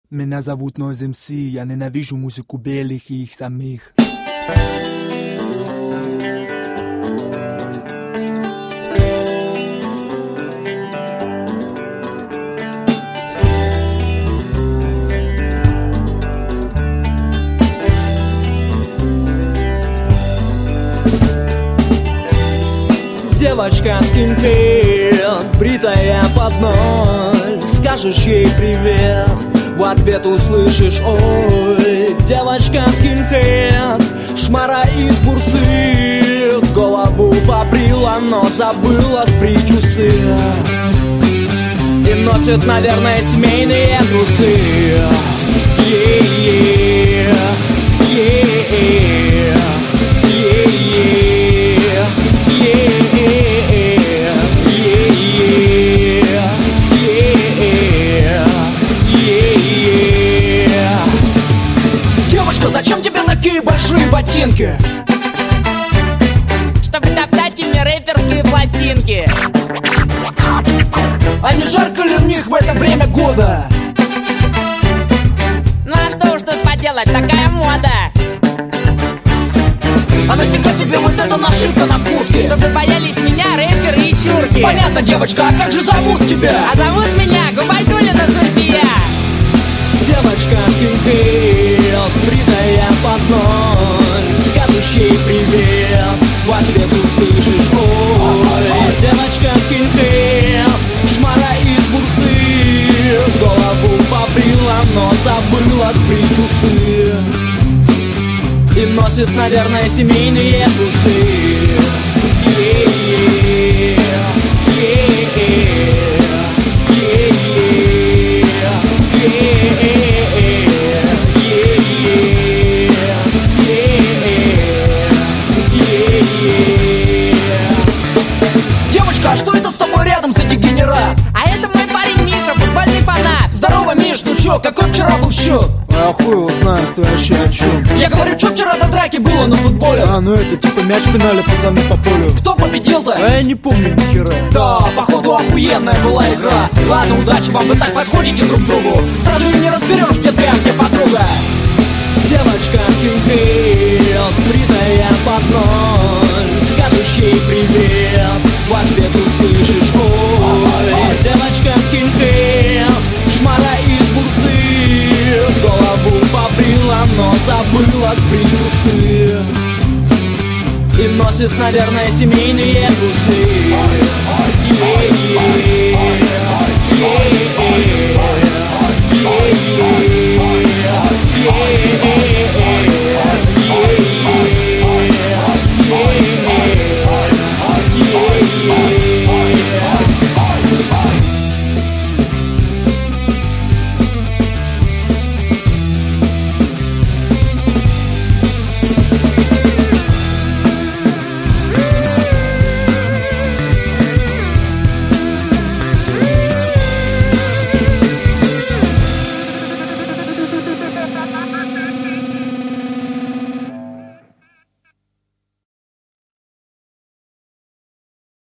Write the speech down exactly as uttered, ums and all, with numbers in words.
Меня зовут Noise эм си, я ненавижу музыку белых и их самих. Девочка скинхед, бритая под ноль. Скажешь ей привет, в ответ услышишь ой. Девочка скинхед, шмара из бурсы. Голову побрила, но забыла сбрить усы. И носит, наверное, семейные трусы. Е-е-е, е-е-е, е-е-е. Зачем тебе такие большие ботинки? Чтобы топтать ими рэперские пластинки. А не жарко ли в них в это время года? Ну а что уж тут поделать, такая мода. А нафига тебе вот эта нашивка на куртке? Чтобы боялись меня рэперы и чурки. Понятно, девочка, а как же зовут тебя? А зовут меня Губайдулина Зульфия. Девочка скинхед, бритая под ноль. Скажешь ей привет, в ответ услышишь ой. Девочка скинхед, шмара из бурсы. Голову побрила, но забыла сбрить усы. И носит, наверное, семейные трусы. Е-е-е, е-е-е. Девочка, а что это с тобой рядом за дегенерат? А это мой парень Миша, футбольный фанат. Здорово, Миш, ну чё, какой вчера был счет? А хуй его знает, ты вообще о чем? Я говорю, чё вчера до драки было на футболе? А, ну это типа мяч пинали пацаны по полю. Кто победил-то? А я не помню ни хера. Да, походу охуенная была игра. Ладно, удачи вам, вы так подходите друг к другу. Сразу и не разберешь, где ты, а где подруга. Девочка скинхед, бритая под ноль. Скажешь ей привет, в ответ услышишь ой. Девочка скинхед, шмара из бурсы. Голову побрила, но забыла сбрить усы. И носит, наверное, семейные трусы. Е-е-е.